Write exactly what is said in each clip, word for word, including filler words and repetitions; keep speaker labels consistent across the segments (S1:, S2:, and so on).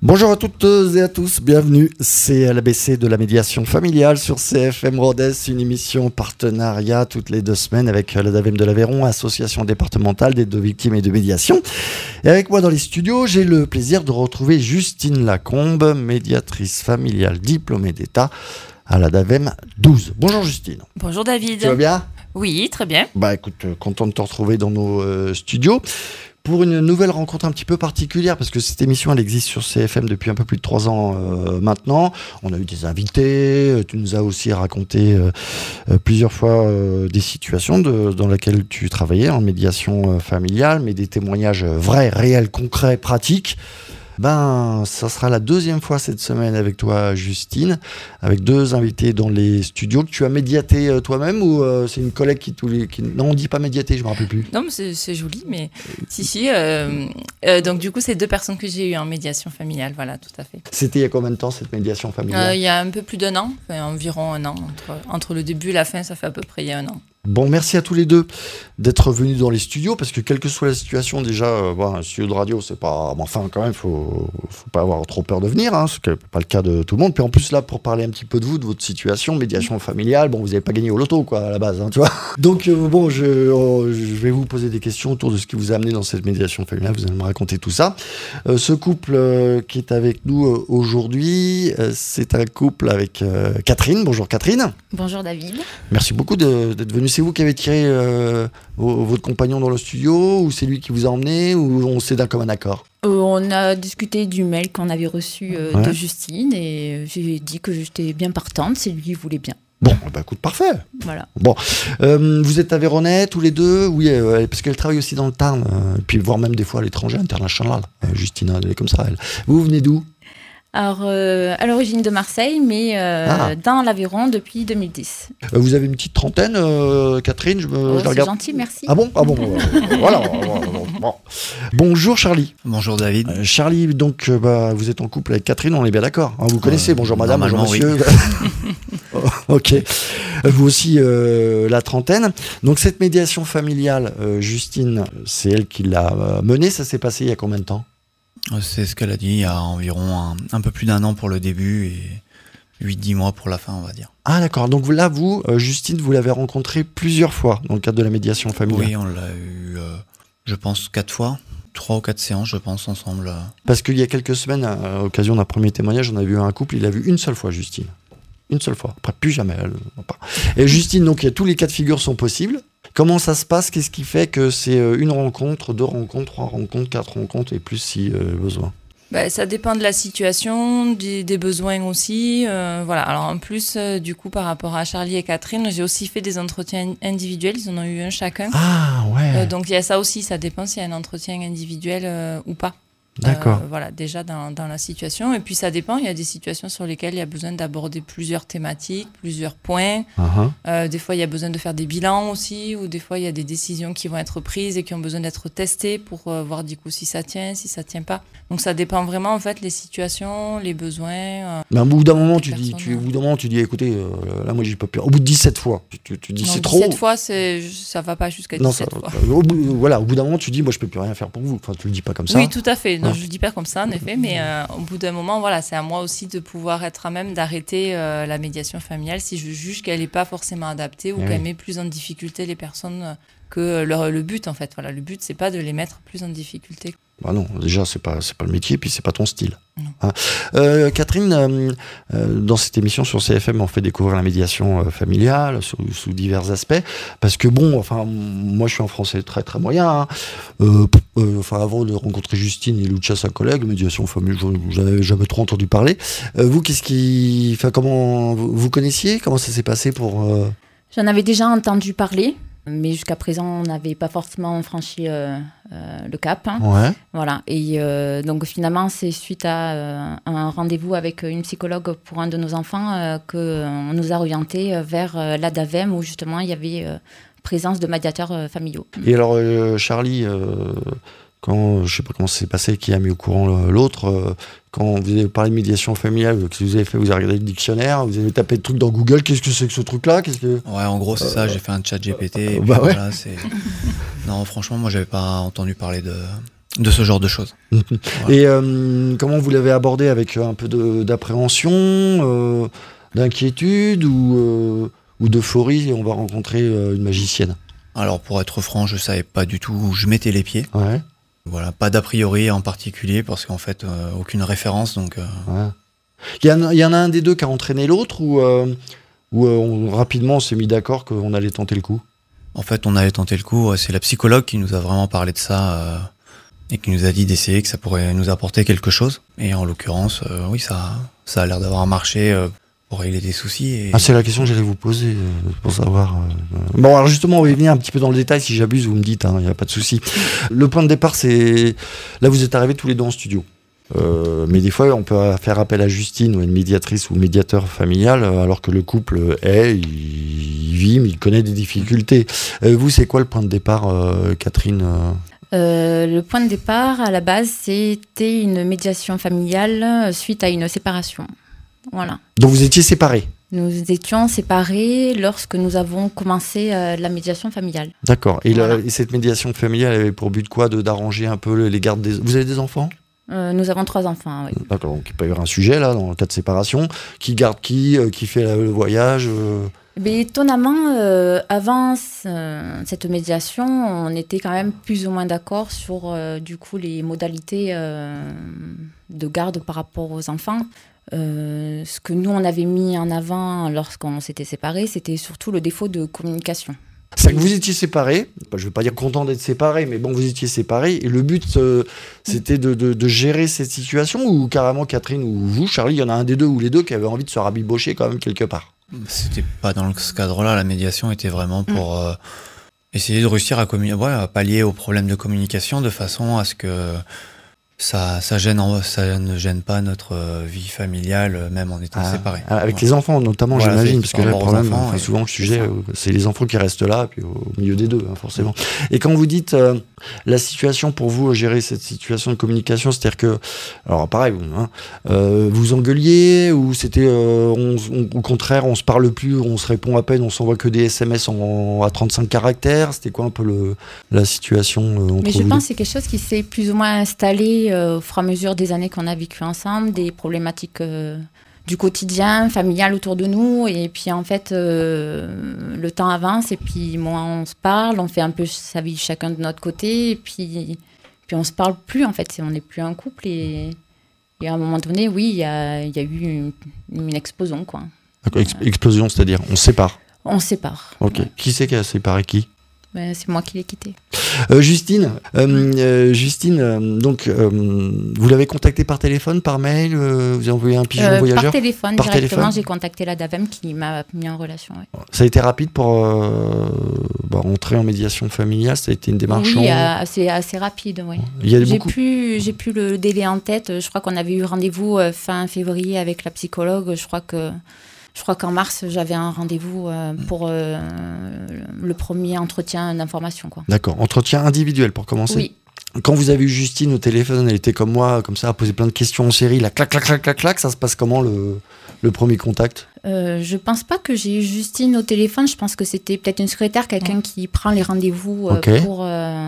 S1: Bonjour à toutes et à tous, bienvenue, c'est l'A B C de la médiation familiale sur C F M Rodez, une émission partenariat toutes les deux semaines avec la DAVEM de l'Aveyron, association départementale d'aide aux victimes et de médiation. Et avec moi dans les studios, j'ai le plaisir de retrouver Justine Lacombe, médiatrice familiale diplômée d'État à la DAVEM douze. Bonjour Justine.
S2: Bonjour David.
S1: Tu vas bien ?
S2: Oui, très bien.
S1: Bah écoute, euh, content de te retrouver dans nos euh, studios. Pour une nouvelle rencontre un petit peu particulière, parce que cette émission, elle existe sur C F M depuis un peu plus de trois ans euh, maintenant. On a eu des invités, tu nous as aussi raconté euh, euh, plusieurs fois euh, des situations de, dans lesquelles tu travaillais en médiation euh, familiale, mais des témoignages vrais, réels, concrets, pratiques. Ben, ça sera la deuxième fois cette semaine avec toi, Justine, avec deux invités dans les studios que tu as médiaté euh, toi-même ou euh, c'est une collègue qui, tous les, qui... Non, on dit pas médiaté, je me rappelle plus.
S2: Non, mais c'est, c'est joli, mais si, si. Euh, euh, donc, du coup, c'est deux personnes que j'ai eues en médiation familiale, voilà, tout à fait.
S1: C'était il y a combien de temps, cette médiation familiale ?
S2: euh, Il y a un peu plus d'un an, enfin, environ un an. Entre, entre le début et la fin, ça fait à peu près il y a un an.
S1: Bon, merci à tous les deux d'être venus dans les studios, parce que quelle que soit la situation, déjà, euh, bon, un studio de radio, c'est pas... Bon, enfin, quand même, il faut, faut pas avoir trop peur de venir, hein, ce qui n'est pas le cas de tout le monde. Puis en plus, là, pour parler un petit peu de vous, de votre situation, médiation familiale, bon, vous n'avez pas gagné au loto, quoi, à la base, hein, tu vois. Donc, euh, bon, je, euh, je vais vous poser des questions autour de ce qui vous a amené dans cette médiation familiale. Vous allez me raconter tout ça. Euh, ce couple euh, qui est avec nous euh, aujourd'hui, euh, c'est un couple avec euh, Catherine. Bonjour Catherine.
S2: Bonjour David.
S1: Merci beaucoup de, d'être venu. C'est vous qui avez tiré euh, vos, votre compagnon dans le studio ou c'est lui qui vous a emmené ou on s'est d'un commun accord ?
S3: euh, On a discuté du mail qu'on avait reçu euh,
S1: ouais.
S3: de Justine et j'ai dit que j'étais bien partante si lui voulait bien.
S1: Bon, bah écoute, parfait.
S3: Voilà.
S1: Bon, euh, vous êtes aveyronais tous les deux ? Oui, euh, parce qu'elle travaille aussi dans le Tarn, euh, puis voire même des fois à l'étranger, international. Euh, Justine, elle est comme ça, elle. Vous venez d'où ?
S3: Alors, euh, à l'origine de Marseille, mais euh,
S1: ah.
S3: dans l'Aveyron depuis deux mille dix.
S1: Euh, vous avez une petite trentaine, euh, Catherine, je, me,
S3: oh,
S1: je
S3: c'est
S1: regarde.
S3: gentil, merci.
S1: Ah bon ? Ah bon, euh, voilà. Bon. Bonjour Charlie.
S4: Bonjour David.
S1: Euh, Charlie, donc euh, bah, vous êtes en couple avec Catherine, on est bien d'accord. Hein, vous connaissez,
S4: euh,
S1: bonjour madame, bonjour monsieur.
S4: Oui.
S1: Ok. Vous aussi, euh, la trentaine. Donc cette médiation familiale, euh, Justine, c'est elle qui l'a euh, menée. Ça s'est passé il y a combien de temps ?
S4: C'est ce qu'elle a dit, il y a environ un, un peu plus d'un an pour le début et huit dix mois pour la fin, on va dire.
S1: Ah d'accord, donc là, vous, euh, Justine, vous l'avez rencontrée plusieurs fois dans le cadre de la médiation familiale.
S4: Oui, on l'a eu, euh, je pense, quatre fois, trois ou quatre séances, je pense, ensemble.
S1: Parce qu'il y a quelques semaines, à l'occasion d'un premier témoignage, on a vu un couple, il a vu une seule fois Justine. Une seule fois, après plus jamais. Elle, pas. Et Justine, donc tous les cas de figure sont possibles. Comment ça se passe ? Qu'est-ce qui fait que c'est une rencontre, deux rencontres, trois rencontres, quatre rencontres et plus si euh, besoin ?
S2: Bah, ça dépend de la situation, des, des besoins aussi. Euh, voilà. Alors en plus, euh, du coup, par rapport à Charlie et Catherine, j'ai aussi fait des entretiens individuels. Ils en ont eu un chacun.
S1: Ah ouais.
S2: Euh, donc il y a ça aussi. Ça dépend s'il y a un entretien individuel euh, ou pas.
S1: D'accord.
S2: Euh, voilà, déjà dans, dans la situation. Et puis ça dépend, il y a des situations sur lesquelles il y a besoin d'aborder plusieurs thématiques, plusieurs points.
S1: Uh-huh.
S2: Euh, des fois, il y a besoin de faire des bilans aussi, ou des fois, il y a des décisions qui vont être prises et qui ont besoin d'être testées pour euh, voir du coup si ça tient, si ça tient pas. Donc ça dépend vraiment, en fait, les situations, les besoins. Euh,
S1: Mais au bout d'un moment, tu dis,
S2: personnes,
S1: tu, au bout d'un moment, tu dis, écoutez, euh, là, moi, j'ai pas peur. Au bout de dix-sept fois, tu, tu, tu dis,
S2: non,
S1: c'est trop.
S2: dix-sept fois, c'est, ça va pas jusqu'à
S1: non,
S2: dix-sept
S1: ça,
S2: fois.
S1: Au bout, voilà, au bout d'un moment, tu dis, moi, je peux plus rien faire pour vous. Enfin, tu le dis pas comme ça.
S2: Oui, tout à fait. Non,
S1: Ah.
S2: je le dis pas comme ça, en effet, mais euh, au bout d'un moment, voilà, c'est à moi aussi de pouvoir être à même d'arrêter euh, la médiation familiale si je juge qu'elle n'est pas forcément adaptée ou
S1: Et
S2: qu'elle
S1: oui.
S2: met plus en difficulté les personnes euh, que leur, le but, en fait. Voilà, le but, c'est pas de les mettre plus en difficulté.
S1: Bah non, déjà, c'est pas, c'est pas le métier, puis c'est pas ton style. Hein. Euh, Catherine, euh, euh, dans cette émission sur C F M, on fait découvrir la médiation euh, familiale sous, sous divers aspects, parce que bon, enfin, moi, je suis un français très très moyen. Hein. Euh, euh, enfin, avant de rencontrer Justine et Lucia, sa collègue, médiation familiale, je n'avais jamais trop entendu parler. Euh, vous, qu'est-ce qui, enfin, comment vous, vous connaissiez ? Comment ça s'est passé pour euh...
S3: J'en avais déjà entendu parler. Mais jusqu'à présent, on n'avait pas forcément franchi euh, euh, le cap. Hein.
S1: Ouais.
S3: Voilà. Et euh, donc, finalement, c'est suite à euh, un rendez-vous avec une psychologue pour un de nos enfants euh, qu'on nous a orientés vers euh, la DAVEM où, justement, il y avait euh, présence de médiateurs euh, familiaux.
S1: Et alors, euh, Charlie, euh, quand, je sais pas comment ça s'est passé, qui a mis au courant l'autre, euh, quand vous avez parlé de médiation familiale, qu'est-ce que vous avez fait ? Vous avez regardé le dictionnaire, vous avez tapé le truc dans Google, qu'est-ce que c'est que ce truc-là ? Qu'est-ce que...
S4: Ouais, en gros, c'est euh, ça, j'ai fait un chat G P T.
S1: Euh,
S4: et
S1: bah
S4: puis,
S1: ouais.
S4: Voilà, c'est... Non, franchement, moi, j'avais pas entendu parler de, de ce genre de choses.
S1: Et euh, comment vous l'avez abordé, avec un peu de, d'appréhension, euh, d'inquiétude ou, euh, ou d'euphorie, on va rencontrer euh, une magicienne?
S4: Alors pour être franc, je savais pas du tout où je mettais les pieds.
S1: Ouais.
S4: Voilà, pas d'a priori en particulier parce qu'en fait euh, aucune référence donc. Euh...
S1: Ouais. Il y, en a, il y en a un des deux qui a entraîné l'autre ou, euh, ou euh, on, rapidement on s'est mis d'accord qu'on allait tenter le coup?
S4: En fait, on allait tenter le coup. C'est la psychologue qui nous a vraiment parlé de ça euh, et qui nous a dit d'essayer, que ça pourrait nous apporter quelque chose. Et en l'occurrence, euh, oui, ça, ça a l'air d'avoir marché euh, pour régler des soucis. Et...
S1: Ah, c'est la question que j'allais vous poser euh, pour savoir. Euh... Bon, alors justement, on va y venir un petit peu dans le détail. Si j'abuse, vous me dites, il hein, n'y a pas de souci. Le point de départ, c'est là, vous êtes arrivés tous les deux en studio. Euh, mais des fois, on peut faire appel à Justine ou à une médiatrice ou médiateur familial, alors que le couple est, il, il vit, mais il connaît des difficultés. Euh, vous, c'est quoi le point de départ, euh, Catherine?
S3: euh, Le point de départ, à la base, c'était une médiation familiale suite à une séparation. Voilà.
S1: Donc vous étiez séparés? Nous
S3: étions séparés lorsque nous avons commencé euh, la médiation familiale.
S1: D'accord. Et, voilà. la, et cette médiation familiale avait pour but quoi? De, d'arranger un peu les gardes des... Vous avez des enfants?
S3: Euh, nous avons trois enfants, oui.
S1: D'accord, donc il peut y avoir un sujet là, dans le cas de séparation. Qui garde qui, euh, qui fait le voyage euh...
S3: Mais étonnamment, euh, avant euh, cette médiation, on était quand même plus ou moins d'accord sur euh, du coup, les modalités euh, de garde par rapport aux enfants. Euh, ce que nous, on avait mis en avant lorsqu'on s'était séparés, c'était surtout le défaut de communication.
S1: C'est que vous étiez séparés, je ne veux pas dire content d'être séparés, mais bon, vous étiez séparés, et le but, euh, c'était de, de, de gérer cette situation, ou carrément Catherine ou vous, Charlie, il y en a un des deux ou les deux qui avaient envie de se rabibocher quand même quelque part?
S4: C'était pas dans ce cadre-là, la médiation était vraiment pour euh, essayer de réussir à, commun- ouais, à pallier aux problèmes de communication de façon à ce que ça, ça, gêne, ça ne gêne pas notre vie familiale, même en étant
S1: ah,
S4: séparés.
S1: Avec
S4: voilà.
S1: les enfants notamment, voilà, j'imagine, parce que là, le problème,
S4: enfants,
S1: enfin,
S4: et...
S1: souvent le sujet, c'est les enfants qui restent là, puis au milieu des deux, hein, forcément. Et quand vous dites euh, la situation pour vous, gérer cette situation de communication, c'est-à-dire que, alors pareil, hein, euh, vous engueuliez, ou c'était euh, on, on, au contraire, on se parle plus, on se répond à peine, on s'envoie que des S M S en, à trente-cinq caractères, c'était quoi un peu le, la situation euh, entre
S3: Mais je
S1: vous
S3: pense
S1: deux?
S3: que c'est quelque chose qui s'est plus ou moins installé Euh, au fur et à mesure des années qu'on a vécu ensemble, des problématiques euh, du quotidien, familial autour de nous. Et puis en fait, euh, le temps avance et puis moi, on se parle, on fait un peu sa vie chacun de notre côté. Et puis, puis on se parle plus en fait, on n'est plus un couple. Et, et à un moment donné, oui, il y a, y a eu une, une explosion, quoi.
S1: Ex- explosion, c'est-à-dire on se sépare?
S3: On se sépare.
S1: Ok. Ouais. Qui c'est qui a séparé qui?
S3: Ben, c'est moi qui l'ai quitté.
S1: Euh, Justine, euh, euh, Justine, euh, donc euh, vous l'avez contacté par téléphone, par mail, euh, vous avez envoyé un pigeon
S3: euh,
S1: voyageur?
S3: Par téléphone,
S1: par
S3: directement,
S1: téléphone.
S3: j'ai contacté la DAVEM qui m'a mis en relation. Ouais.
S1: Ça a été rapide pour euh, bah, entrer en médiation familiale, ça a été une démarche?
S3: Oui,
S1: en...
S3: euh, c'est assez rapide, oui.
S1: Il y a
S3: j'ai,
S1: beaucoup...
S3: plus, j'ai plus le délai en tête, je crois qu'on avait eu rendez-vous euh, fin février avec la psychologue, je crois que... Je crois qu'en mars, j'avais un rendez-vous euh, pour euh, le premier entretien d'information, quoi.
S1: D'accord. Entretien individuel pour commencer?
S3: Oui.
S1: Quand vous avez eu Justine au téléphone, elle était comme moi, comme ça, à poser plein de questions en série, là, clac, clac, clac, clac, clac, ça se passe comment le, le premier contact?
S3: euh, Je pense pas que j'ai eu Justine au téléphone, je pense que c'était peut-être une secrétaire, quelqu'un qui prend les rendez-vous euh,
S1: okay.
S3: pour... Euh,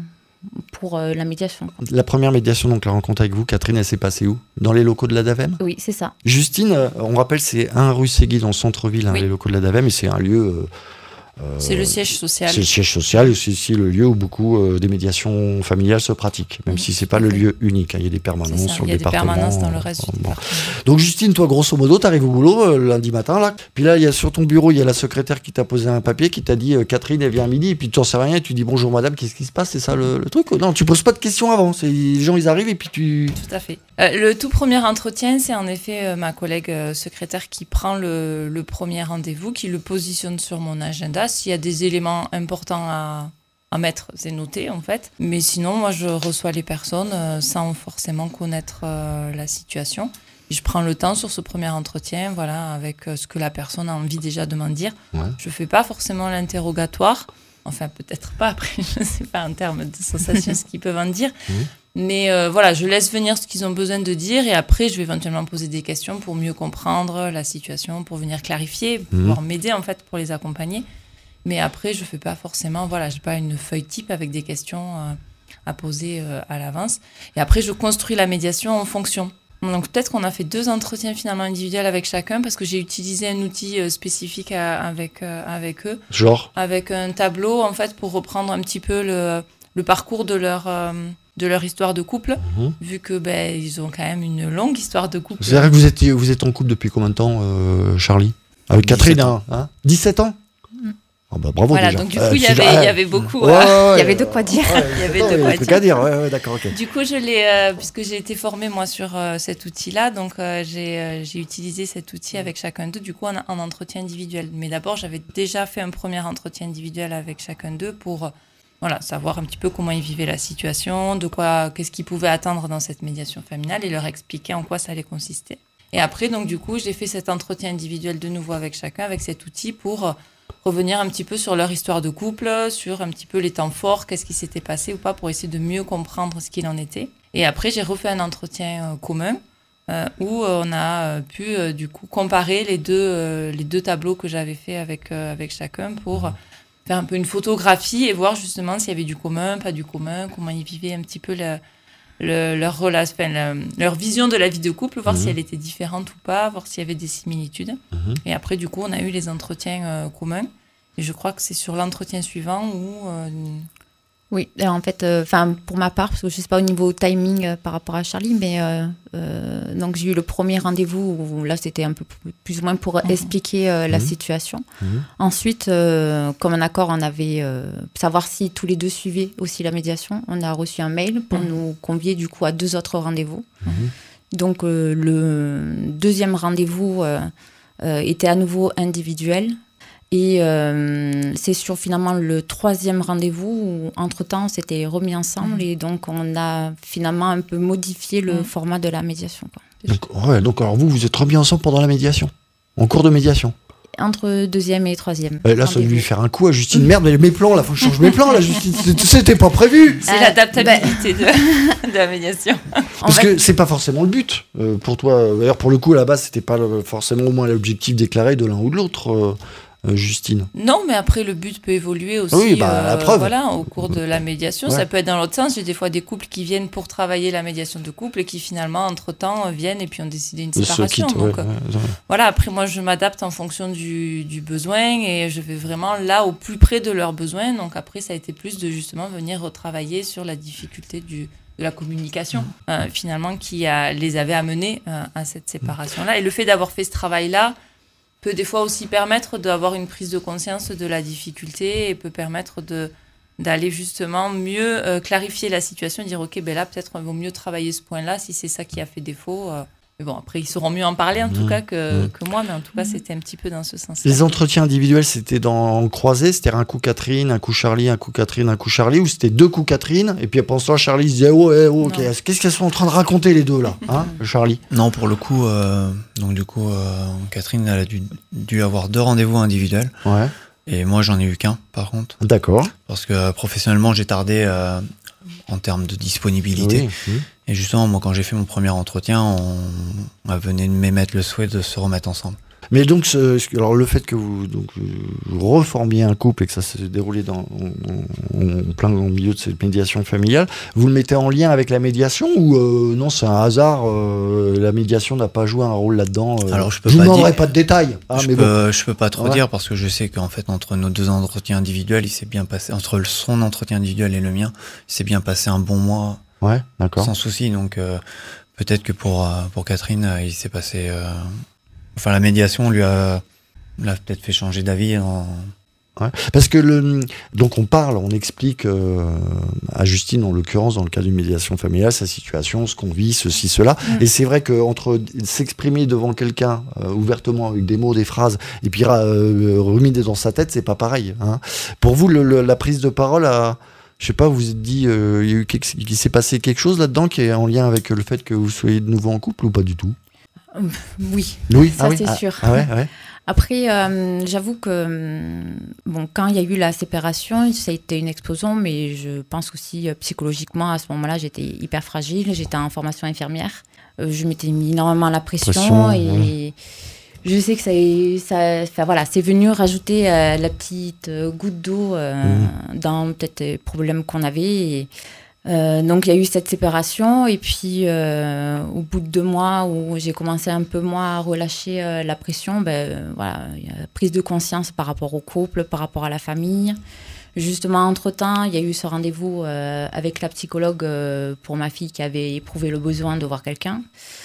S3: pour euh, la médiation.
S1: La première médiation, donc la rencontre avec vous, Catherine, elle s'est passée où? Dans les locaux de la DAVEM?
S3: Oui, c'est ça.
S1: Justine, on rappelle, c'est un rue Ségui dans le centre-ville, hein, oui. Les locaux de la DAVEM, et c'est un lieu... Euh,
S2: Euh, c'est le siège social.
S1: C'est le siège social, et c'est aussi le lieu où beaucoup euh, des médiations familiales se pratiquent, même oui, si c'est pas le lieu unique. Hein, il y a des permanences sur le département.
S2: Il y a des permanences dans le reste
S1: euh,
S2: du
S1: bon.
S2: département.
S1: Donc Justine, toi, grosso modo, t'arrives au boulot euh, lundi matin, là. Puis là, il y a sur ton bureau, il y a la secrétaire qui t'a posé un papier, qui t'a dit euh, Catherine, elle vient à midi, et puis tu n'en sais rien, et tu dis bonjour madame, qu'est-ce qui se passe? C'est ça le, le truc? Non, tu poses pas de questions avant. C'est, les gens, ils arrivent, et puis tu.
S2: Tout à fait. Euh, le tout premier entretien, c'est en effet euh, ma collègue euh, secrétaire qui prend le, le premier rendez-vous, qui le positionne sur mon agenda. S'il y a des éléments importants à, à mettre, c'est noté en fait. Mais sinon, moi, je reçois les personnes euh, sans forcément connaître euh, la situation. Et je prends le temps sur ce premier entretien, voilà, avec euh, ce que la personne a envie déjà de m'en dire. Ouais. Je ne fais pas forcément l'interrogatoire. Enfin, peut-être pas, après, je ne sais pas en termes de sensations ce qu'ils peuvent en dire. Mmh. Mais euh, voilà, je laisse venir ce qu'ils ont besoin de dire et après, je vais éventuellement poser des questions pour mieux comprendre la situation, pour venir clarifier, pour mmh. pouvoir m'aider en fait, pour les accompagner. Mais après, je ne fais pas forcément, voilà, je n'ai pas une feuille type avec des questions euh, à poser euh, à l'avance. Et après, je construis la médiation en fonction. Donc peut-être qu'on a fait deux entretiens finalement individuels avec chacun parce que j'ai utilisé un outil euh, spécifique à, avec, euh, avec eux.
S1: Genre
S2: Avec un tableau en fait pour reprendre un petit peu le, le parcours de leur, euh, de leur histoire de couple, mmh. vu que ben, ils ont quand même une longue histoire de couple.
S1: C'est vrai que vous êtes, vous êtes en couple depuis combien de temps, euh, Charlie? Avec Catherine, hein, hein dix-sept ans mmh. Oh bah bravo
S2: voilà,
S1: déjà.
S2: donc du coup, il euh, y, avait, y avait beaucoup.
S1: Ouais, ouais, ouais,
S3: il y avait de quoi dire.
S1: Ouais,
S2: il y avait de
S1: il y
S2: quoi
S1: avait
S2: dire.
S1: À dire. Ouais, ouais, d'accord, ok.
S2: Du coup, je l'ai, euh, puisque j'ai été formée moi sur euh, cet outil-là, donc euh, j'ai, euh, j'ai utilisé cet outil avec chacun d'eux, du coup en, en entretien individuel. Mais d'abord, j'avais déjà fait un premier entretien individuel avec chacun d'eux pour euh, voilà, savoir un petit peu comment ils vivaient la situation, de quoi, qu'est-ce qu'ils pouvaient attendre dans cette médiation familiale et leur expliquer en quoi ça allait consister. Et après, donc du coup, j'ai fait cet entretien individuel de nouveau avec chacun, avec cet outil pour euh, revenir un petit peu sur leur histoire de couple, sur un petit peu les temps forts, qu'est-ce qui s'était passé ou pas, pour essayer de mieux comprendre ce qu'il en était. Et après, j'ai refait un entretien euh, commun euh, où euh, on a euh, pu euh, du coup comparer les deux, euh, les deux tableaux que j'avais fait avec, euh, avec chacun pour euh, faire un peu une photographie et voir justement s'il y avait du commun, pas du commun, comment ils vivaient un petit peu le, le, leur, relation, enfin, le, leur vision de la vie de couple, voir mmh. si elle était différente ou pas, voir s'il y avait des similitudes. Mmh. Et après, du coup, on a eu les entretiens euh, communs. Et je crois que c'est sur l'entretien suivant où... Euh...
S3: Oui, en fait, enfin euh, pour ma part, parce que je ne sais pas au niveau timing euh, par rapport à Charlie, mais euh, euh, donc j'ai eu le premier rendez-vous où là c'était un peu plus ou moins pour mmh. expliquer euh, mmh. la situation. Mmh. Ensuite, euh, comme un accord, on avait euh, savoir si tous les deux suivaient aussi la médiation. On a reçu un mail pour mmh. nous convier du coup à deux autres rendez-vous. Mmh. Donc euh, le deuxième rendez-vous euh, euh, était à nouveau individuel. Et euh, c'est sur finalement le troisième rendez-vous où, entre-temps, on s'était remis ensemble mmh. et donc on a finalement un peu modifié le mmh. format de la médiation. Quoi.
S1: Donc, ouais, donc alors vous, vous êtes remis ensemble pendant la médiation, en cours de médiation?
S3: Entre deuxième et troisième.
S1: Et là, ça a dû lui faire un coup à Justine. Merde, mais mes plans, là, faut que je change mes plans, là, Justine. C'était pas prévu.
S2: C'est euh, l'adaptabilité bah... de, de la médiation.
S1: Parce que c'est pas forcément le but euh, pour toi. D'ailleurs, pour le coup, à la base, c'était pas forcément au moins l'objectif déclaré de l'un ou de l'autre. Euh... Euh, Justine.
S2: Non, mais après, le but peut évoluer aussi
S1: oui, bah,
S2: euh,
S1: la preuve.
S2: Voilà, au cours de la médiation. Ouais. Ça peut être dans l'autre sens. J'ai des fois des couples qui viennent pour travailler la médiation de couple et qui finalement, entre-temps, viennent et puis ont décidé une séparation.
S1: Quitte,
S2: Donc,
S1: ouais,
S2: euh,
S1: ouais, ouais.
S2: Voilà, après, moi, je m'adapte en fonction du, du besoin et je vais vraiment là, au plus près de leurs besoins. Donc après, ça a été plus de justement venir retravailler sur la difficulté du... de la communication, euh, finalement, qui a, les avait amenés euh, à cette séparation-là. Et le fait d'avoir fait ce travail-là peut des fois aussi permettre d'avoir une prise de conscience de la difficulté et peut permettre de, d'aller justement mieux euh, clarifier la situation et dire « Ok, ben là, peut-être il vaut mieux travailler ce point-là si c'est ça qui a fait défaut. Euh, » Mais bon, après, ils sauront mieux en parler en tout mmh. cas que, mmh. que moi, mais en tout cas, c'était un petit peu dans ce sens-là.
S1: Les entretiens individuels, c'était dans en croisé, c'était un coup Catherine, un coup Charlie, un coup Catherine, un coup Charlie, ou c'était deux coups Catherine, et puis pendant ce temps, Charlie se disait oh, eh, oh, ok, qu'est-ce qu'elles sont en train de raconter les deux là, hein, Charlie?
S4: Non, pour le coup, euh, donc du coup, euh, Catherine, elle a dû, dû avoir deux rendez-vous individuels.
S1: Ouais. Et
S4: moi, j'en ai eu qu'un, par contre.
S1: D'accord.
S4: Parce que euh, professionnellement, j'ai tardé euh, en termes de disponibilité.
S1: Oui, oui.
S4: Et justement, moi, quand j'ai fait mon premier entretien, on, on venait de m'émettre le souhait de se remettre ensemble.
S1: Mais donc, ce, alors le fait que vous, donc, vous reformiez un couple et que ça s'est déroulé dans, en, en plein au milieu de cette médiation familiale, vous le mettez en lien avec la médiation ou euh, non, c'est un hasard, euh, la médiation n'a pas joué un rôle là-dedans euh,
S4: Alors, je peux
S1: je
S4: pas
S1: vous demanderai
S4: dire,
S1: pas de détails. Hein,
S4: je,
S1: mais
S4: peux,
S1: bon.
S4: je peux pas trop ouais. dire parce que je sais qu'en fait, entre nos deux entretiens individuels, il s'est bien passé, entre son entretien individuel et le mien, il s'est bien passé un bon mois.
S1: Ouais, d'accord.
S4: Sans souci, donc euh, peut-être que pour, euh, pour Catherine, euh, il s'est passé... Euh, enfin, la médiation lui a, l'a peut-être fait changer d'avis. En...
S1: Ouais, parce que le, donc on parle, on explique euh, à Justine, en l'occurrence, dans le cas d'une médiation familiale, sa situation, ce qu'on vit, ceci, cela. Mmh. Et c'est vrai qu'entre s'exprimer devant quelqu'un euh, ouvertement avec des mots, des phrases, et puis euh, remis dans sa tête, c'est pas pareil. Hein. Pour vous, le, le, la prise de parole a... Je sais pas, vous vous êtes dit, euh, il y a eu quelque, il s'est passé quelque chose là-dedans qui est en lien avec le fait que vous soyez de nouveau en couple ou pas du tout?
S3: Oui,
S1: oui
S3: ça
S1: ah oui
S3: c'est
S1: ah,
S3: sûr.
S1: Ah ouais, ouais.
S3: Après, euh, j'avoue que bon, quand il y a eu la séparation, ça a été une explosion, mais je pense aussi euh, psychologiquement, à ce moment-là, j'étais hyper fragile, j'étais en formation infirmière, euh, je m'étais mis énormément la pression, pression et... Ouais. Je sais que ça, ça, ça, voilà, c'est venu rajouter euh, la petite euh, goutte d'eau euh, mmh. dans peut-être les problèmes qu'on avait. Et, Euh, donc il y a eu cette séparation et puis euh, au bout de deux mois où j'ai commencé un peu moins à relâcher euh, la pression, ben, euh, voilà, il y a prise de conscience par rapport au couple, par rapport à la famille. Justement, entre-temps, il y a eu ce rendez-vous euh, avec la psychologue euh, pour ma fille qui avait éprouvé le besoin de voir quelqu'un.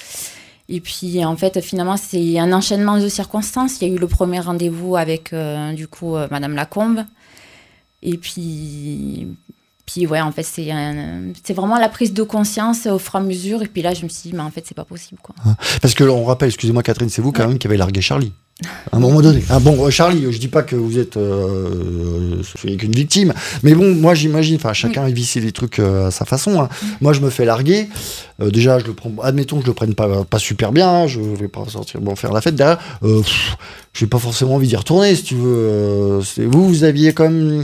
S3: Et puis en fait, finalement, c'est un enchaînement de circonstances. Il y a eu le premier rendez-vous avec euh, du coup euh, Madame Lacombe. Et puis... Puis ouais, en fait, c'est, un, c'est vraiment la prise de conscience au fur et à mesure. Et puis là, je me suis dit, mais en fait, c'est pas possible, quoi.
S1: Parce que on rappelle, excusez-moi Catherine, c'est vous quand
S3: ouais.
S1: même qui avez largué Charlie. À un moment donné. Ah bon, Charlie, je dis pas que vous êtes euh, qu'une victime, mais bon, moi j'imagine, enfin chacun oui. vit les trucs euh, à sa façon. Hein. Oui. Moi, je me fais larguer. Euh, déjà, je le prends. Admettons que je le prenne pas pas super bien. Je vais pas sortir, bon, faire la fête derrière. Euh, pff, j'ai pas forcément envie d'y retourner, si tu veux. Euh, c'est, vous, vous aviez quand même.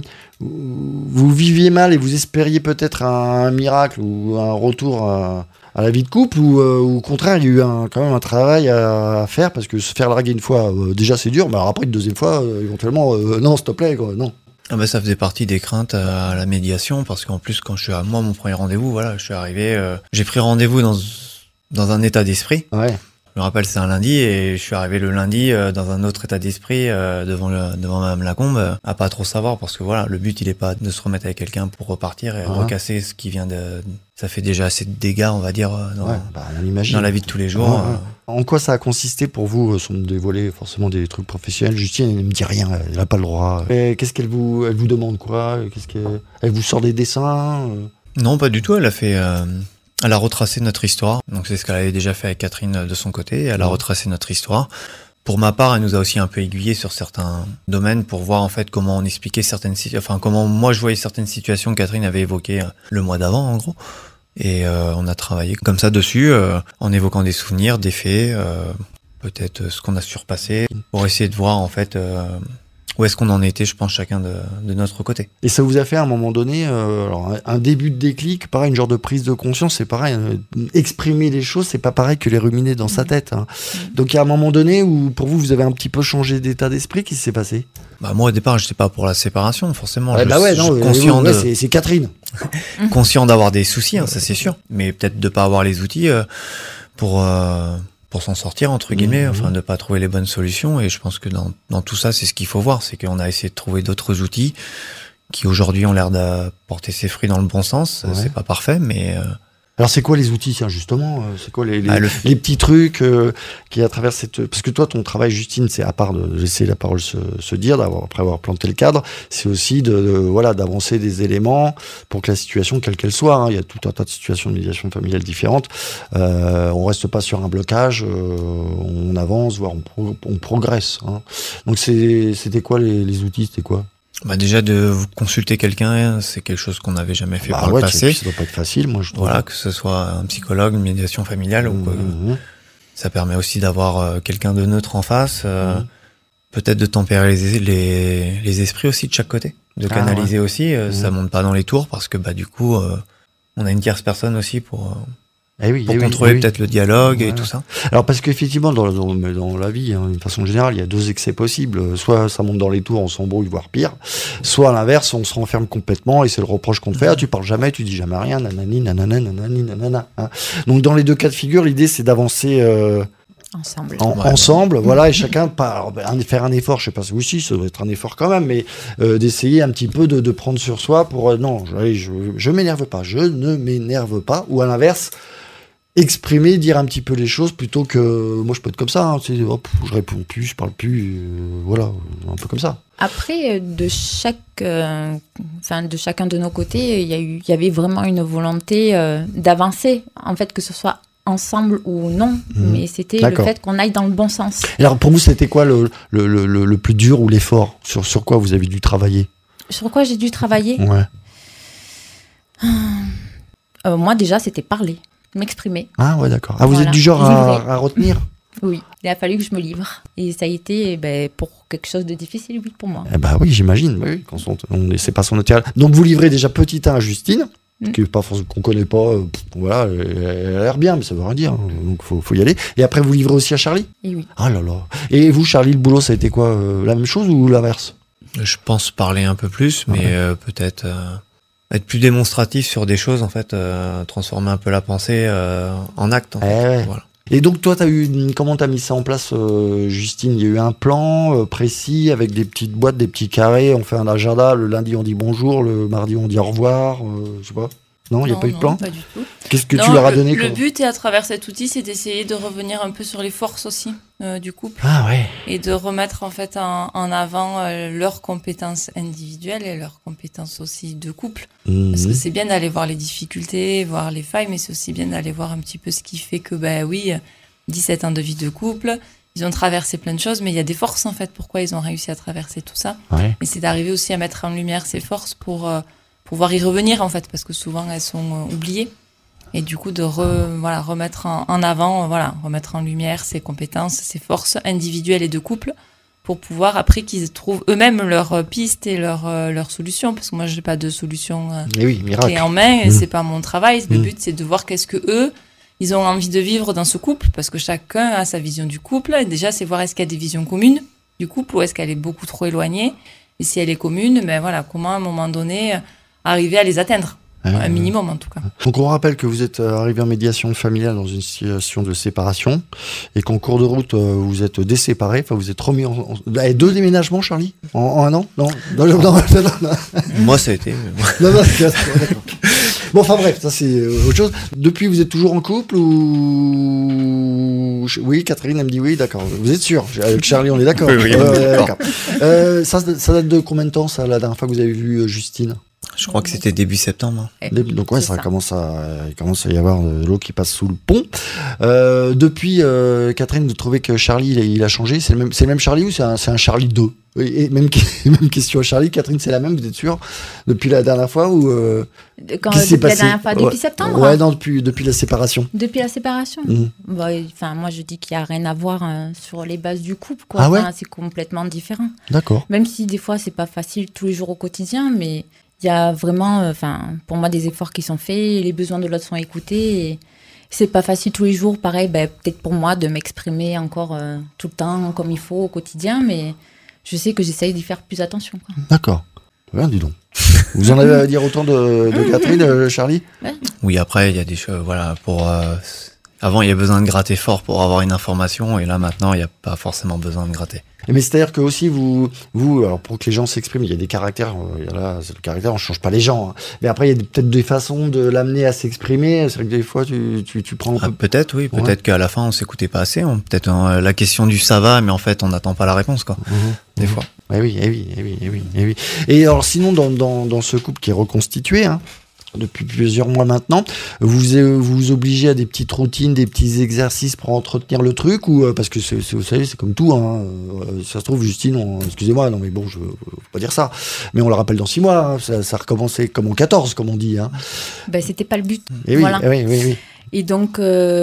S1: Vous viviez mal et vous espériez peut-être un, un miracle ou un retour à, à la vie de couple ou, euh, ou au contraire il y a eu un, quand même un travail à, à faire parce que se faire larguer une fois euh, déjà c'est dur mais alors après une deuxième fois euh, éventuellement euh, non s'il te plaît quoi, non.
S4: Ah bah ça faisait partie des craintes à la médiation parce qu'en plus quand je suis à moi mon premier rendez-vous voilà je suis arrivé euh, j'ai pris rendez-vous dans dans un état d'esprit.
S1: Ouais.
S4: Je me rappelle, c'est un lundi et je suis arrivé le lundi euh, dans un autre état d'esprit euh, devant le, devant Madame Lacombe euh, à pas trop savoir parce que voilà, le but il est pas de se remettre avec quelqu'un pour repartir et ah. recasser ce qui vient de. Ça fait déjà assez de dégâts, on va dire, dans,
S1: ouais, bah, on imagine.
S4: dans la vie de tous les jours.
S1: Ah, ouais. euh... En quoi ça a consisté pour vous, sans me dévoiler forcément des trucs professionnels? Justine, elle ne me dit rien, elle n'a pas le droit. Et qu'est-ce qu'elle vous, elle vous demande quoi? Qu'est-ce qu'elle, elle vous sort des dessins?
S4: Non, pas du tout. Elle a fait. Euh... Elle a retracé notre histoire, donc c'est ce qu'elle avait déjà fait avec Catherine de son côté, elle a retracé notre histoire. Pour ma part, elle nous a aussi un peu aiguillés sur certains domaines pour voir en fait comment on expliquait certaines situations, enfin comment moi je voyais certaines situations que Catherine avait évoquées le mois d'avant en gros. Et euh, on a travaillé comme ça dessus, euh, en évoquant des souvenirs, des faits, euh, peut-être ce qu'on a surpassé, pour essayer de voir en fait... Euh, où est-ce qu'on en était, je pense, chacun de, de notre côté.
S1: Et ça vous a fait à un moment donné, euh, alors, un, un début de déclic, pareil, une genre de prise de conscience, c'est pareil, euh, exprimer les choses, c'est pas pareil que les ruminer dans mmh. sa tête. Hein. Mmh. Donc il y a un moment donné où, pour vous, vous avez un petit peu changé d'état d'esprit, qu'est-ce qui s'est passé?
S4: Bah moi, au départ, je n'étais pas pour la séparation, forcément.
S1: Ouais,
S4: je,
S1: bah ouais, non,
S4: conscient
S1: ouais,
S4: de...
S1: c'est, c'est Catherine.
S4: Conscient d'avoir des soucis, hein, ça c'est sûr, mais peut-être de pas avoir les outils euh, pour... Euh... pour s'en sortir entre guillemets, mmh. enfin de pas trouver les bonnes solutions et je pense que dans, dans tout ça c'est ce qu'il faut voir, c'est qu'on a essayé de trouver d'autres outils qui aujourd'hui ont l'air d'apporter ses fruits dans le bon sens, ouais. C'est pas parfait mais... Euh...
S1: Alors c'est quoi les outils tiens justement, c'est quoi les, les, ah, le... les petits trucs euh, qui à travers cette... Parce que toi ton travail Justine c'est à part de laisser la parole se, se dire, d'avoir, après avoir planté le cadre, c'est aussi de, de, voilà, d'avancer des éléments pour que la situation quelle qu'elle soit, hein, il y a tout un tas de situations de médiation familiale différentes, euh, on reste pas sur un blocage, euh, on avance, voire on, pro, on progresse. Hein. Donc c'est, c'était quoi les, les outils, c'était quoi?
S4: Bah déjà de consulter quelqu'un, c'est quelque chose qu'on n'avait jamais fait bah par
S1: ouais,
S4: le passé.
S1: Ça doit pas être facile, moi je trouve.
S4: Voilà, que ce soit un psychologue, une médiation familiale, mmh, ou quoi. Mmh. Ça permet aussi d'avoir euh, quelqu'un de neutre en face, euh, mmh. peut-être de tempérer les, les, les esprits aussi de chaque côté, de ah, canaliser ouais. aussi. Euh, mmh. Ça monte pas dans les tours parce que bah du coup, euh, on a une tierce personne aussi pour. Euh, Eh oui, pour eh contrôler oui, peut-être oui. le dialogue ouais. et tout ça.
S1: Alors parce qu'effectivement dans, dans, dans la vie, hein, d'une façon générale, il y a deux excès possibles. Soit ça monte dans les tours, on s'embrouille, voire pire. Soit à l'inverse, on se renferme complètement et c'est le reproche qu'on te fait. Ah, tu parles jamais, tu dis jamais rien, nanani, nanana, nanani, nanana. Hein. Donc dans les deux cas de figure, l'idée c'est d'avancer euh,
S3: ensemble.
S1: En,
S3: ouais,
S1: ensemble, ouais. Voilà, et chacun par, faire un effort. Je sais pas si aussi, ça doit être un effort quand même, mais euh, d'essayer un petit peu de, de prendre sur soi pour euh, non, je, je, je m'énerve pas, je ne m'énerve pas. Ou à l'inverse. Exprimer, dire un petit peu les choses plutôt que moi je peux être comme ça, hein, tu sais, hop, je réponds plus, je parle plus, euh, voilà, un peu comme ça.
S3: Après, de chaque, euh, enfin de chacun de nos côtés, il y a eu, il y avait vraiment une volonté euh, d'avancer, en fait, que ce soit ensemble ou non, mmh. mais c'était D'accord. le fait qu'on aille dans le bon sens.
S1: Et alors pour vous, c'était quoi le, le, le, le plus dur ou l'effort, sur, sur quoi vous avez dû travailler?
S3: Sur quoi j'ai dû travailler?
S1: Ouais.
S3: Euh, moi déjà, c'était parler. M'exprimer.
S1: Ah ouais, d'accord. Ah, vous voilà. êtes du genre à, à retenir?
S3: Oui, il a fallu que je me livre. Et ça a été ben, pour quelque chose de difficile, oui, pour moi.
S1: Eh ben oui, j'imagine. Oui, quand on, on c'est pas son naturel. Donc vous livrez déjà petit un à Justine, mm. qui est pas qu'on connaît pas. Euh, voilà, elle a l'air bien, mais ça veut rien dire. Donc faut, faut y aller. Et après vous livrez aussi à Charlie?
S3: Et oui.
S1: Ah là là. Et vous, Charlie, le boulot, ça a été quoi, euh, la même chose ou l'inverse?
S4: Je pense parler un peu plus, mais ouais. euh, peut-être. Euh... être plus démonstratif sur des choses, en fait, euh, transformer un peu la pensée euh, en acte. En
S1: eh
S4: fait.
S1: ouais.
S4: Voilà.
S1: Et donc toi, t'as eu, comment t'as mis ça en place, euh, Justine? Il y a eu un plan euh, précis avec des petites boîtes, des petits carrés. On fait un agenda. Le lundi, on dit bonjour. Le mardi, on dit au revoir. Euh, je sais pas. Non, il n'y a pas eu de plan.
S2: Pas du tout.
S1: Qu'est-ce que
S2: non,
S1: tu leur as
S2: le,
S1: donné
S2: Le
S1: comme...
S2: but, et à travers cet outil, c'est d'essayer de revenir un peu sur les forces aussi euh, du couple.
S1: Ah ouais.
S2: Et de remettre en fait en, en avant euh, leurs compétences individuelles et leurs compétences aussi de couple.
S1: Mmh.
S2: Parce que c'est bien d'aller voir les difficultés, voir les failles, mais c'est aussi bien d'aller voir un petit peu ce qui fait que, ben oui, dix-sept ans de vie de couple, ils ont traversé plein de choses, mais il y a des forces en fait, pourquoi ils ont réussi à traverser tout ça.
S1: Ouais.
S2: Et c'est d'arriver aussi à mettre en lumière ces forces pour euh, pouvoir y revenir en fait, parce que souvent elles sont euh, oubliées. Et du coup, de re, voilà, remettre en, en avant, voilà, remettre en lumière ses compétences, ses forces individuelles et de couple, pour pouvoir après qu'ils trouvent eux-mêmes leurs pistes et leurs euh, leurs solutions. Parce que moi, je n'ai pas de solution euh,
S1: Et oui, miracle.
S2: clé en main, et
S1: Mmh.
S2: c'est pas mon travail. Le
S1: Mmh.
S2: but, c'est de voir qu'est-ce que eux, ils ont envie de vivre dans ce couple, parce que chacun a sa vision du couple. Et déjà, c'est voir est-ce qu'il y a des visions communes du couple ou est-ce qu'elle est beaucoup trop éloignée. Et si elle est commune, ben voilà, comment à un moment donné arriver à les atteindre. Un minimum en tout cas.
S1: Donc on rappelle que vous êtes arrivé en médiation familiale dans une situation de séparation et qu'en cours de route vous êtes déséparés, enfin vous êtes remis en, en... Eh, deux déménagements, Charlie, en, en un an, non, non, non, non, non, non.
S4: Moi, ça a été.
S1: non, non, d'accord. Bon, enfin bref, ça c'est autre chose. Depuis, vous êtes toujours en couple ou oui, Catherine elle me dit oui, d'accord. Vous êtes sûr? Avec Charlie, on est d'accord.
S4: Oui, oui,
S1: euh, d'accord. Euh, ça, ça date de combien de temps, ça, la dernière fois que vous avez vu Justine?
S4: Je crois que c'était début septembre.
S1: Donc ouais, ça,
S2: ça
S1: commence à, il commence à y avoir de l'eau qui passe sous le pont. Euh, depuis, euh, Catherine, vous trouvez que Charlie, il a, il a changé? C'est le même, c'est le même Charlie ou c'est un, c'est un Charlie deux? Et même, même question à Charlie. Catherine, c'est la même, vous êtes sûre? Depuis la dernière fois ou euh,
S3: Quand,
S1: qu'est-ce qui s'est
S3: depuis
S1: passé?
S3: la dernière fois, depuis
S1: Ouais.
S3: septembre
S1: Ouais, non, depuis, depuis la séparation.
S3: Depuis la séparation
S1: Mmh.
S3: bah, enfin, moi, je dis qu'il n'y a rien à voir euh, sur les bases du couple. Quoi.
S1: Ah ouais?
S3: Enfin, c'est complètement différent.
S1: D'accord.
S3: Même si des fois, c'est pas facile tous les jours au quotidien, mais il y a vraiment, enfin, euh, pour moi, des efforts qui sont faits, et les besoins de l'autre sont écoutés. Et c'est pas facile tous les jours, pareil, ben, peut-être pour moi, de m'exprimer encore euh, tout le temps comme il faut au quotidien, mais je sais que j'essaye d'y faire plus attention. Quoi.
S1: D'accord. Ouais, dis donc. Vous en avez à dire autant de, de Catherine, euh, Charlie?
S4: Oui, après, il y a des choses, voilà, pour... Euh, avant, il y a besoin de gratter fort pour avoir une information, et là, maintenant, il n'y a pas forcément besoin de gratter.
S1: Mais c'est-à-dire que aussi vous, vous, alors pour que les gens s'expriment, il y a des caractères. euh, il y a là, c'est le caractère, on change pas les gens. Hein. Mais après, il y a des- peut-être des façons de l'amener à s'exprimer. C'est vrai que des fois, tu, tu, tu prends un
S4: Ah,
S1: peu.
S4: peut-être, oui. Peut-être
S1: Ouais.
S4: qu'à la fin, on s'écoutait pas assez. On, peut-être euh, la question du ça va, mais en fait, on n'attend pas la réponse, quoi.
S1: Mhm.
S4: Des fois.
S1: Eh oui, eh oui, eh oui, eh oui, eh oui. Et alors, sinon, dans, dans, dans ce couple qui est reconstitué, hein, depuis plusieurs mois maintenant, vous euh, vous vous obligez à des petites routines, des petits exercices pour entretenir le truc ou euh, parce que c'est, c'est- vous savez, c'est comme tout. Hein, euh, ça se trouve, Justine, on- excusez-moi, non mais bon, je faut pas dire ça, mais on le rappelle dans six mois. Hein, ça, ça recommençait comme en quatorze, comme on dit. Hein.
S3: Ben, c'était pas le but.
S1: Et oui,
S3: Voilà.
S1: eh oui, oui, oui.
S3: Et donc,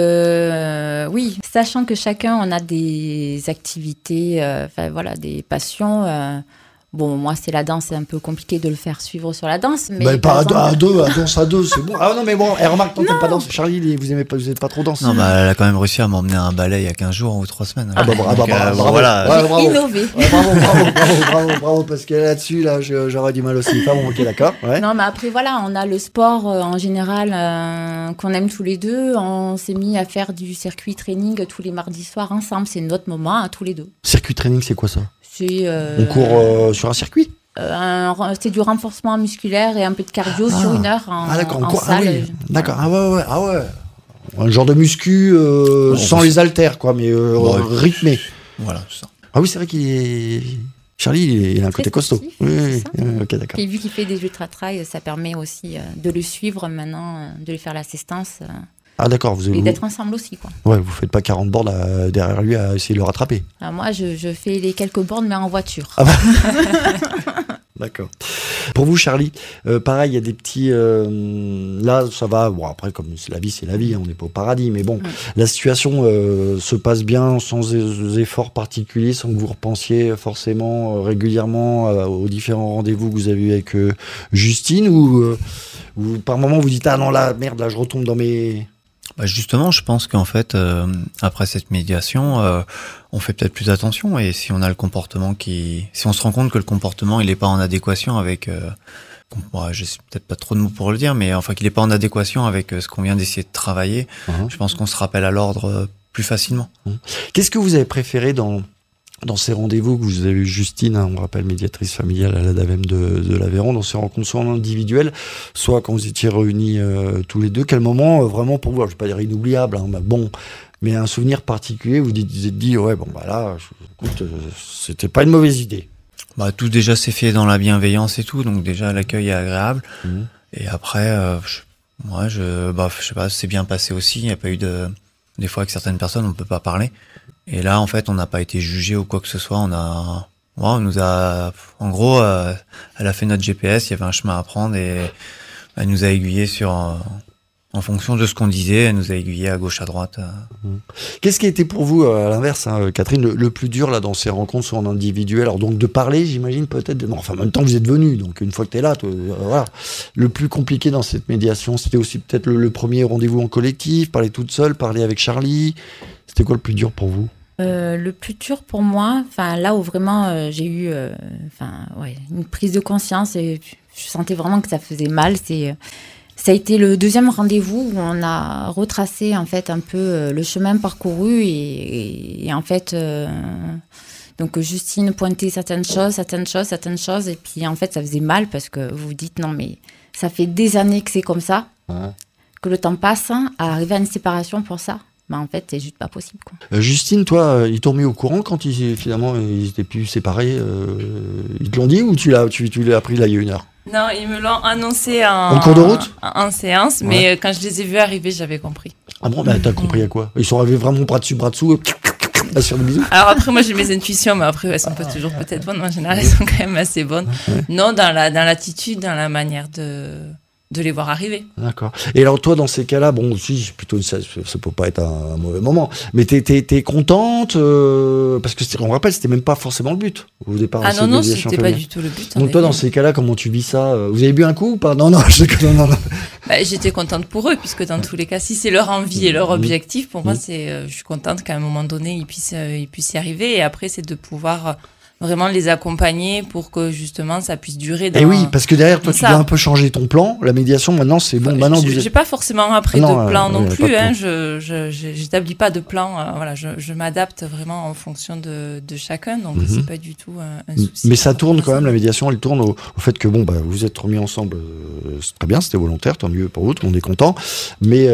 S3: euh, oui, sachant que chacun, on a des activités, euh, enfin voilà, des passions. euh, bon, moi, c'est la danse, c'est un peu compliqué de le faire suivre sur la danse. Mais
S1: Ben,
S3: par
S1: pas à,
S3: exemple-
S1: à deux, à danse à deux, c'est bon. Ah non, mais bon, elle remarque, toi, t'aimes pas danser. Charlie, vous aimez pas, vous êtes pas trop danse.
S4: Non, bah, elle a quand même réussi à m'emmener à un ballet il y a quinze jours ou trois semaines.
S1: Ah bah, bra-
S4: Donc,
S1: bah, bra-
S4: euh,
S1: bravo.
S4: Voilà.
S1: Ouais, bravo.
S3: Innové.
S1: Ouais, bravo, bravo, bravo, bravo, bravo, parce que là-dessus, là, je- j'aurais du mal aussi. Enfin bon, ok, d'accord. Ouais.
S3: Non, mais après, voilà, on a le sport euh, en général euh, qu'on aime tous les deux. On s'est mis à faire du circuit training tous les mardis soirs ensemble. C'est notre moment à tous les deux.
S1: Circuit training, c'est quoi ça?
S3: C'est euh,
S1: On court euh, sur un circuit?
S3: euh, un- c'est du renforcement musculaire et un peu de cardio
S1: Ah.
S3: sur une heure en,
S1: Ah d'accord, on
S3: en
S1: court. Ah
S3: salle.
S1: oui, d'accord. Ah ouais, ouais, ah ouais. Un genre de muscu euh,
S4: On
S1: sans
S4: peut-
S1: les haltères, quoi, mais euh,
S4: Ouais.
S1: rythmé.
S4: Voilà, c'est ça.
S1: Ah oui, c'est vrai qu'il est. Charlie, il, est- il a un
S3: Très
S1: côté costaud.
S3: sportif,
S1: Oui, oui,
S3: c'est
S1: oui. Ok, d'accord.
S3: Puis vu qu'il fait des ultra-trails, ça permet aussi euh, de le suivre maintenant, euh, de lui faire l'assistance euh,
S1: Ah d'accord, vous,
S3: et
S1: vous,
S3: d'être ensemble aussi. Quoi.
S1: ouais, vous faites pas quarante bornes euh, derrière lui à essayer de le rattraper.
S3: Alors moi, je, je fais les quelques bornes, mais en voiture.
S1: Ah bah. D'accord. Pour vous, Charlie, euh, pareil, il y a des petits. euh, là, ça va. Bon, après, comme c'est la vie, c'est la vie. Hein, on n'est pas au paradis, mais bon,
S3: Mm.
S1: la situation euh, se passe bien sans e- efforts particuliers, sans que vous repensiez forcément euh, régulièrement euh, aux différents rendez-vous que vous avez eu avec euh, Justine, ou euh, ou par moment vous dites ah non là merde là je retombe dans mes.
S4: Bah, justement, je pense qu'en fait, euh, après cette médiation, euh, on fait peut-être plus attention. Et si on a le comportement qui, si on se rend compte que le comportement il est pas en adéquation avec, euh, ouais, j'ai peut-être pas trop de mots pour le dire, mais enfin qu'il n'est pas en adéquation avec ce qu'on vient d'essayer de travailler, uh-huh. je pense qu'on se rappelle à l'ordre plus facilement.
S1: Uh-huh. Qu'est-ce que vous avez préféré dans, dans ces rendez-vous que vous avez eu Justine, hein, on rappelle médiatrice familiale à l'ADAVEM de, de l'Aveyron, dans ces rencontres soit en individuel, soit quand vous étiez réunis euh, tous les deux, quel moment euh, vraiment pour vous, alors, je ne vais pas dire inoubliable, hein, mais bon, mais un souvenir particulier où vous vous êtes dit, ouais, bon, bah là, je, écoute, euh, c'était pas une mauvaise idée.
S4: Bah, tout déjà c'est fait dans la bienveillance et tout, donc déjà l'accueil est agréable. Mmh. Et après, euh, je, moi, je, bah, je sais pas, c'est bien passé aussi. Il n'y a pas eu de, des fois avec certaines personnes, on peut pas parler. Et là, en fait, on n'a pas été jugé ou quoi que ce soit. On a, ouais, on nous a, en gros, euh, elle a fait notre G P S. Il y avait un chemin à prendre et elle nous a aiguillés sur. Euh, En fonction de ce qu'on disait, elle nous a aiguillés à gauche, à droite.
S1: Qu'est-ce qui a été pour vous, à l'inverse, hein, Catherine, le, le plus dur là, dans ces rencontres, soit en individuel, alors donc de parler, j'imagine, peut-être, de... enfin en même temps vous êtes venu, donc une fois que tu es là, toi, euh, voilà. Le plus compliqué dans cette médiation, c'était aussi peut-être le, le premier rendez-vous en collectif, parler toute seule, parler avec Charlie. C'était quoi le plus dur pour vous ?
S3: Euh, le plus dur pour moi, enfin là où vraiment euh, j'ai eu, enfin euh, ouais, une prise de conscience et je sentais vraiment que ça faisait mal, c'est euh, ça a été le deuxième rendez-vous où on a retracé en fait un peu euh, le chemin parcouru et, et, et en fait euh, donc Justine pointait certaines choses, certaines choses, certaines choses et puis en fait ça faisait mal parce que vous vous dites non mais ça fait des années que c'est comme ça, ouais. que le temps passe, hein, à arriver à une séparation pour ça. Bah en fait, c'est juste pas possible, quoi.
S1: Euh, Justine, toi, ils t'ont mis au courant quand ils, finalement ils étaient plus séparés. Euh, ils te l'ont dit ou tu l'as, tu, tu l'as appris là il y a une heure ?
S2: Non, ils me l'ont annoncé en,
S1: en cours de route,
S2: en, en séance, ouais. mais quand je les ai vus arriver, j'avais compris.
S1: Ah bon, bah, t'as compris à quoi ? Ils sont arrivés vraiment bras dessus, bras dessous, à se faire des bisous.
S2: Alors après, moi j'ai mes intuitions, mais après elles sont pas toujours peut-être bonnes. En général, elles sont quand même assez bonnes. Ouais. Non, dans la dans l'attitude, dans la manière de. de les voir arriver.
S1: D'accord. Et alors toi, dans ces cas-là, bon, si, plutôt, ça ne peut pas être un, un mauvais moment, mais t'es, t'es, t'es contente euh, parce que, on rappelle, c'était même pas forcément le but au départ.
S2: Ah non, non, c'était pas du tout le but.
S1: Donc toi, dans ces cas-là, comment tu vis ça ? Vous avez bu un coup ou pas ? Non, non, je sais que non, non, non.
S2: Bah, j'étais contente pour eux, puisque dans tous les cas, si c'est leur envie et leur objectif, pour mmh. moi, c'est, euh, je suis contente qu'à un moment donné, ils puissent, euh, ils puissent y arriver. Et après, c'est de pouvoir... Euh, vraiment les accompagner pour que justement ça puisse durer. Dans...
S1: Et oui, parce que derrière toi, tu dois un peu changer ton plan. La médiation, maintenant, c'est bon. Maintenant,
S2: je,
S1: vous êtes...
S2: j'ai pas forcément après
S1: non,
S2: de plan euh, non
S1: ouais,
S2: plus. Hein, je, je, je, j'établis pas de plan. Euh, voilà, je, je m'adapte vraiment en fonction de, de chacun. Donc mm-hmm. c'est pas du tout un, un souci.
S1: Mais ça tourne quand même. La médiation, elle tourne au, au fait que bon, bah, vous êtes remis ensemble. Euh, c'est très bien, c'était volontaire, tant mieux pour vous. Tout le monde est content. Mais il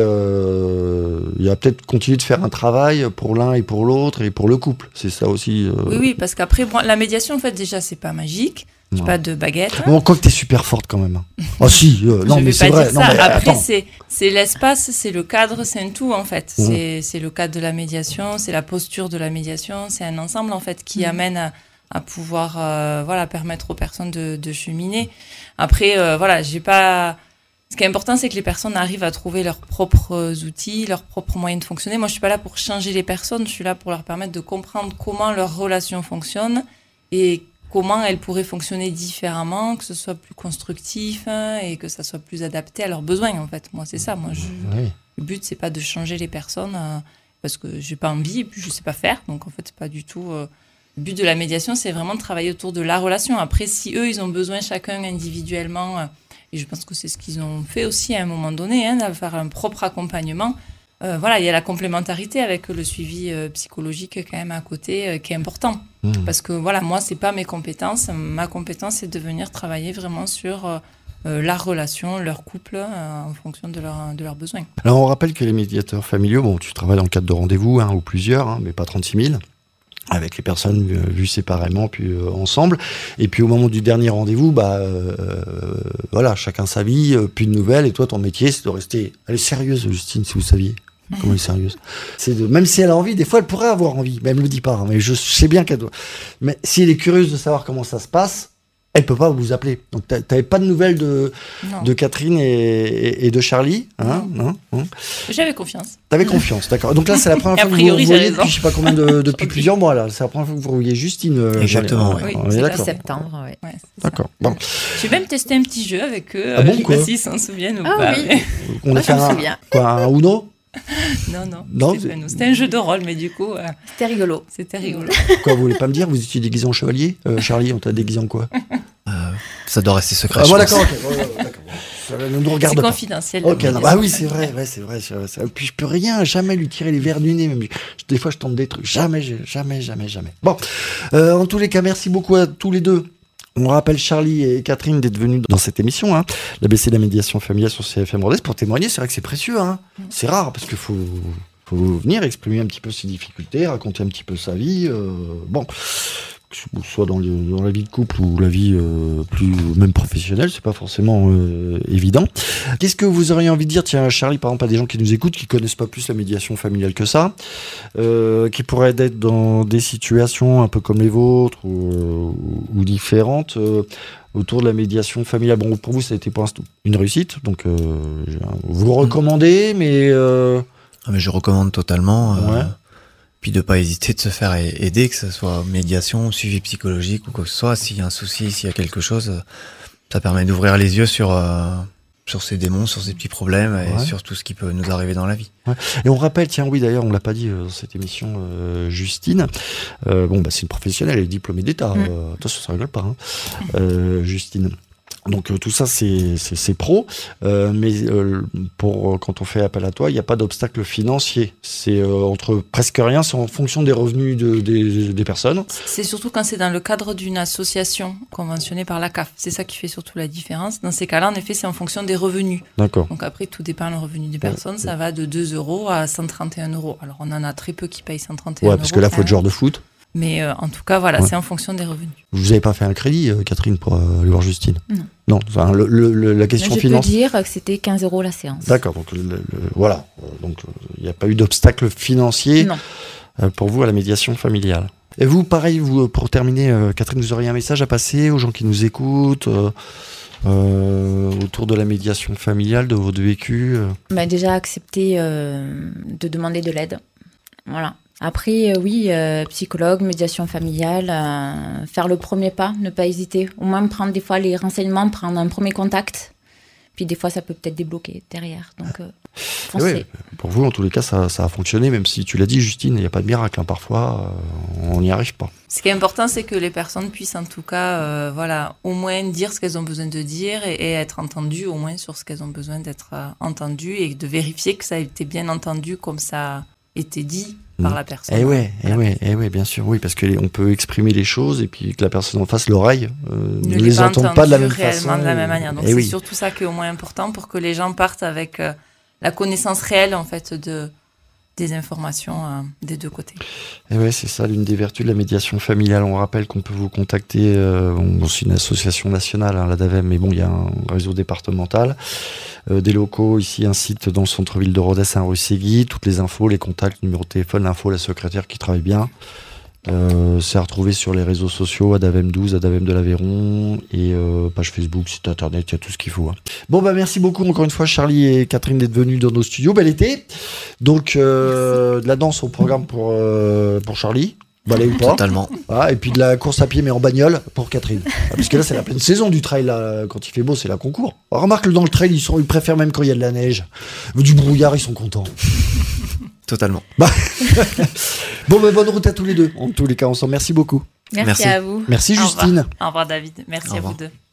S1: euh, y a peut-être continuer de faire un travail pour l'un et pour l'autre et pour le couple. C'est ça aussi. Euh...
S2: Oui, oui, parce qu'après bon, la médiation, en fait, déjà c'est pas magique, j'ai pas de baguette. Hein.
S1: Bon, quoi que t'es super forte quand même. Ah oh, si, euh, non
S2: je
S1: mais
S2: vais
S1: c'est
S2: pas
S1: vrai.
S2: Dire ça.
S1: Non, mais,
S2: après
S1: attends.
S2: c'est c'est l'espace, c'est le cadre, c'est un tout en fait.
S1: Mmh.
S2: C'est c'est le cadre de la médiation, c'est la posture de la médiation, c'est un ensemble en fait qui mmh. amène à à pouvoir euh, voilà permettre aux personnes de de cheminer. Après euh, voilà, j'ai pas. Ce qui est important, c'est que les personnes arrivent à trouver leurs propres outils, leurs propres moyens de fonctionner. Moi, je suis pas là pour changer les personnes, je suis là pour leur permettre de comprendre comment leur relation fonctionne et comment elle pourrait fonctionner différemment, que ce soit plus constructif hein, et que ça soit plus adapté à leurs besoins, en fait. Moi, c'est ça. Moi, je, oui. Le but, c'est pas de changer les personnes euh, parce que j'ai pas envie et puis je sais pas faire. Donc, en fait, c'est pas du tout... Euh, le but de la médiation, c'est vraiment de travailler autour de la relation. Après, si eux, ils ont besoin chacun individuellement... Euh, et je pense que c'est ce qu'ils ont fait aussi à un moment donné, hein, d'avoir un propre accompagnement. Euh, voilà, il y a la complémentarité avec le suivi euh, psychologique quand même à côté, euh, qui est important. Mmh. Parce que voilà, moi, c'est pas mes compétences. Ma compétence, c'est de venir travailler vraiment sur euh, la relation, leur couple, euh, en fonction de, leur, de leurs besoins.
S1: Alors, on rappelle que les médiateurs familiaux, bon, tu travailles en cadre de rendez-vous, hein, ou plusieurs, hein, mais pas trente-six mille. Avec les personnes euh, vues séparément puis euh, ensemble, et puis au moment du dernier rendez-vous, bah euh, voilà, chacun sa vie, euh, plus de nouvelles, et toi ton métier c'est de rester. Elle est sérieuse, Justine, si vous saviez. Comment elle est sérieuse. C'est de, même si elle a envie, des fois elle pourrait avoir envie, mais elle me le dit pas, hein, mais je sais bien qu'elle doit. Mais si elle est curieuse de savoir comment ça se passe, elle peut pas vous appeler. Donc t'avais pas de nouvelles de, de Catherine et, et, et de Charlie, hein, non. Non,
S2: J'avais confiance.
S1: T'avais confiance, d'accord. Donc là c'est la première fois que vous vous voyez depuis je sais pas combien de depuis plusieurs mois là. C'est la première fois que vous voyez Justine. Euh,
S4: Exactement.
S2: Oui,
S1: on est d'accord.
S3: Septembre, ouais.
S2: ouais
S1: d'accord. Bon.
S2: J'ai même testé un petit jeu avec eux.
S1: Ah bon,
S2: je sais
S1: quoi
S2: pas s'ils s'en souviennent ou
S3: ah,
S2: pas.
S3: Oui.
S2: Mais...
S1: On a fait un, quoi, un Uno.
S2: Non, non,
S1: non
S2: c'était, c'est... c'était un jeu de rôle, mais du coup... Euh,
S3: c'était rigolo.
S2: C'était rigolo.
S1: Quoi, vous voulez pas me dire, vous étiez déguisé en chevalier euh, Charlie, on t'a déguisé en quoi?
S4: euh, Ça doit rester secret.
S1: Ah,
S4: je
S1: bon,
S4: pense.
S1: d'accord, ok. Ouais, ouais, d'accord. Ça ne nous regarde
S2: C'est
S1: pas.
S2: confidentiel.
S1: Ok,
S2: la
S1: non, bah oui, c'est vrai, ouais, c'est vrai, c'est vrai. c'est vrai. Puis je peux rien, jamais lui tirer les verres du nez. Même. Des fois, je tente des trucs. Jamais, jamais, jamais, jamais. Bon, euh, en tous les cas, merci beaucoup à tous les deux. On rappelle Charlie et Catherine d'être venus dans cette émission, hein, l'A B C de la médiation familiale sur C F M Rodez, pour témoigner. C'est vrai que c'est précieux, hein. C'est rare parce qu'il faut, faut venir exprimer un petit peu ses difficultés, raconter un petit peu sa vie. Euh, bon. Soit dans, le, dans la vie de couple ou la vie euh, plus même professionnelle, c'est pas forcément euh, évident. Qu'est-ce que vous auriez envie de dire, tiens, Charlie, par exemple, à des gens qui nous écoutent, qui connaissent pas plus la médiation familiale que ça, euh, qui pourraient être dans des situations un peu comme les vôtres ou, ou, ou différentes euh, autour de la médiation familiale. Bon, pour vous, ça a été pour l'instant une réussite, donc euh, vous le recommandez, mais euh...
S4: Ah, mais je recommande totalement. Euh...
S1: Ouais.
S4: Puis de pas hésiter de se faire aider, que ce soit médiation, suivi psychologique ou quoi que ce soit. S'il y a un souci, s'il y a quelque chose, ça permet d'ouvrir les yeux sur, euh, sur ces démons, sur ces petits problèmes et ouais. sur tout ce qui peut nous arriver dans la vie.
S1: Ouais. Et on rappelle, tiens, oui, d'ailleurs, on l'a pas dit euh, dans cette émission, euh, Justine. Euh, bon, bah, c'est une professionnelle, elle est diplômée d'État. Mmh. Euh, attention, ça rigole pas, hein. euh, Justine. Donc euh, tout ça c'est, c'est, c'est pro, euh, mais euh, pour euh, quand on fait appel à toi, il n'y a pas d'obstacle financier. C'est euh, entre presque rien, c'est en fonction des revenus de, des, des personnes.
S2: C'est surtout quand c'est dans le cadre d'une association conventionnée par la C A F. C'est ça qui fait surtout la différence. Dans ces cas-là, en effet, c'est en fonction des revenus.
S1: D'accord.
S2: Donc après, tout dépend le revenu des personnes. Ouais. Ça va de deux euros à cent trente et un euros. Alors on en a très peu qui payent cent trente et un euros.
S1: Ouais, parce que là, il faut être joueur de foot.
S2: Mais euh, en tout cas, voilà, ouais. c'est en fonction des revenus.
S1: Vous n'avez pas fait un crédit, euh, Catherine, pour euh, aller voir Justine ?
S3: Non.
S1: Non, enfin, le, le, le, la question
S3: je
S1: finance.
S3: Je peux dire que c'était quinze euros la séance.
S1: D'accord, donc le, le, voilà. Donc il n'y a pas eu d'obstacle financier euh, pour vous à la médiation familiale. Et vous, pareil, vous, pour terminer, euh, Catherine, vous auriez un message à passer aux gens qui nous écoutent euh, euh, autour de la médiation familiale, de votre vécu euh...
S3: bah, déjà, accepter euh, de demander de l'aide. Voilà. Après, euh, oui, euh, psychologue, médiation familiale, euh, faire le premier pas, ne pas hésiter. Au moins prendre des fois les renseignements, prendre un premier contact. Puis des fois, ça peut peut-être débloquer derrière. Donc, euh, foncez.
S1: Oui, pour vous, en tous les cas, ça, ça a fonctionné, même si tu l'as dit, Justine, il n'y a pas de miracle. Hein, parfois, euh, on n'y arrive pas.
S2: Ce qui est important, c'est que les personnes puissent en tout cas, euh, voilà, au moins dire ce qu'elles ont besoin de dire et, et être entendues au moins sur ce qu'elles ont besoin d'être euh, entendues et de vérifier que ça a été bien entendu comme ça a été dit par la personne.
S1: Eh ouais, eh ouais, eh ouais, bien sûr, oui, parce qu'on peut exprimer les choses et puis que la personne en face, l'oreille, euh, ne, ne les entende pas de la même façon.
S2: de la même manière. Donc
S1: eh
S2: c'est
S1: oui.
S2: surtout ça qui est au moins important pour que les gens partent avec euh, la connaissance réelle en fait de des informations euh, des deux côtés.
S1: Et ouais, c'est ça l'une des vertus de la médiation familiale. On rappelle qu'on peut vous contacter. Euh, bon, c'est une association nationale, hein, la D A V E M, mais bon, il y a un réseau départemental, euh, des locaux ici, un site dans le centre-ville de Rodez, un rue Ségui. Toutes les infos, les contacts, numéro de téléphone, l'info, la secrétaire qui travaille bien. Euh, c'est à retrouver sur les réseaux sociaux, A D A V E M douze, A D A V E M de l'Aveyron, et euh, page Facebook, site internet, il y a tout ce qu'il faut. Hein. Bon, bah merci beaucoup encore une fois, Charlie et Catherine, d'être venus dans nos studios. Bel été. Donc, euh, de la danse au programme pour, euh, pour Charlie. Ballet ou pas.
S4: Totalement.
S1: Ah, et puis de la course à pied, mais en bagnole, pour Catherine. Ah, parce que là, c'est la pleine saison du trail. Là. Quand il fait beau, c'est la concours. Alors, remarque, dans le trail, ils, sont, ils préfèrent même quand il y a de la neige. Du brouillard, ils sont contents.
S4: Totalement.
S1: Bah. Bon, bah, bonne route à tous les deux. En tous les cas, ensemble. Merci beaucoup.
S3: Merci,
S4: Merci.
S3: à vous.
S1: Merci,
S2: Au
S1: Justine.
S2: revoir. Au revoir, David. Merci
S4: Au revoir.
S2: à vous deux.